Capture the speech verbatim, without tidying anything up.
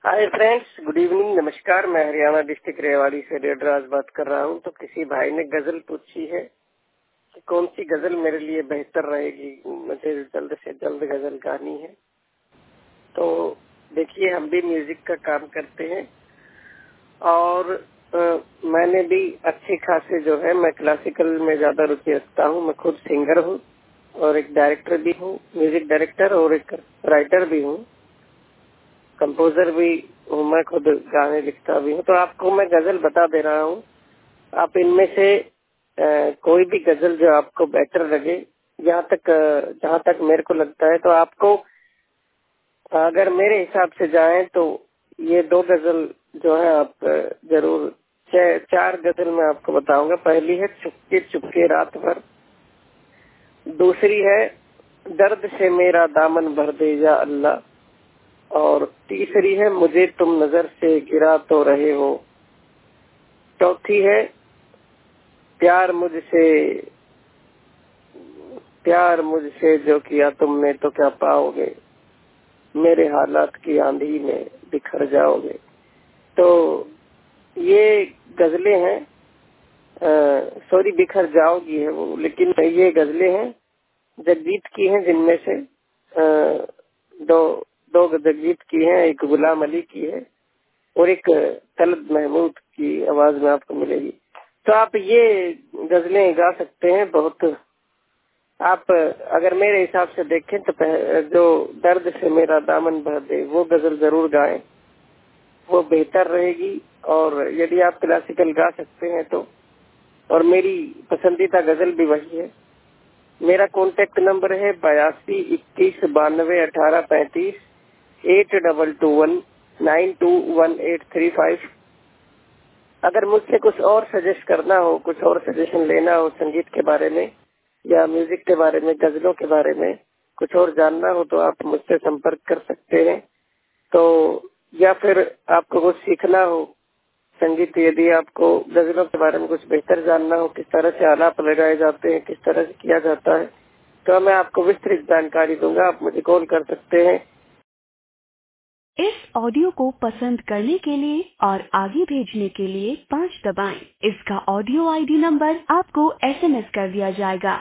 Hi friends, good evening, नमस्कार। मैं Haryana district Rewari से रेडराज बात कर रहा हूँ। तो किसी भाई ने गजल पूछी है कि कौन सी गजल मेरे लिए बेहतर रहेगी, मुझे जल्द से जल्द गजल गानी है। तो देखिए, हम भी म्यूजिक का काम करते हैं और आ, मैंने भी अच्छे खासे जो है, मैं क्लासिकल में ज्यादा रुचि रखता हूँ। मैं खुद सिंगर हूँ और एक डायरेक्टर भी हूँ, म्यूजिक डायरेक्टर, और एक राइटर भी हूँ, कंपोजर भी हूँ। मैं खुद गाने लिखता भी हूँ। तो आपको मैं गजल बता दे रहा हूँ, आप इनमें से आ, कोई भी गजल जो आपको बेटर लगे, जहाँ तक जहाँ तक मेरे को लगता है, तो आपको अगर मेरे हिसाब से जाएं तो ये दो गजल जो है आप जरूर, चार गजल मैं आपको बताऊंगा। पहली है चुपके चुपके रात भर, दूसरी है दर्द से मेरा दामन भर दे या अल्लाह, और तीसरी है मुझे तुम नजर से गिरा तो रहे हो, चौथी है प्यार मुझसे प्यार मुझसे जो किया तुमने तो क्या पाओगे, मेरे हालात की आंधी में बिखर जाओगे। तो ये गजलें हैं, सॉरी बिखर जाओगी है वो, लेकिन ये गजलें हैं जगजीत की हैं, जिनमें से आ, दो दो जगजीत की हैं, एक गुलाम अली की है और एक तलब महमूद की आवाज में आपको मिलेगी। तो आप ये गजलें गा सकते हैं बहुत। आप अगर मेरे हिसाब से देखें तो जो दर्द से मेरा दामन भर दे वो गजल जरूर गाएं, वो बेहतर रहेगी। और यदि आप क्लासिकल गा सकते हैं तो, और मेरी पसंदीदा गजल भी वही है। मेरा कॉन्टेक्ट नंबर है बयासी इक्कीस बानवे अठारह पैंतीस, eight double two one nine two one eight three five. अगर मुझसे कुछ और सजेस्ट करना हो, कुछ और सजेशन लेना हो संगीत के बारे में या म्यूजिक के बारे में, गजलों के बारे में कुछ और जानना हो, तो आप मुझसे संपर्क कर सकते हैं। तो या फिर आपको कुछ सीखना हो संगीत, यदि आपको गजलों के बारे में कुछ बेहतर जानना हो, किस तरह से आलाप लगाए जाते हैं, किस तरह से किया जाता है, तो मैं आपको विस्तृत जानकारी दूंगा। आप मुझे कॉल कर सकते हैं। इस ऑडियो को पसंद करने के लिए और आगे भेजने के लिए पाँच दबाएं। इसका ऑडियो आईडी नंबर आपको एसएमएस कर दिया जाएगा।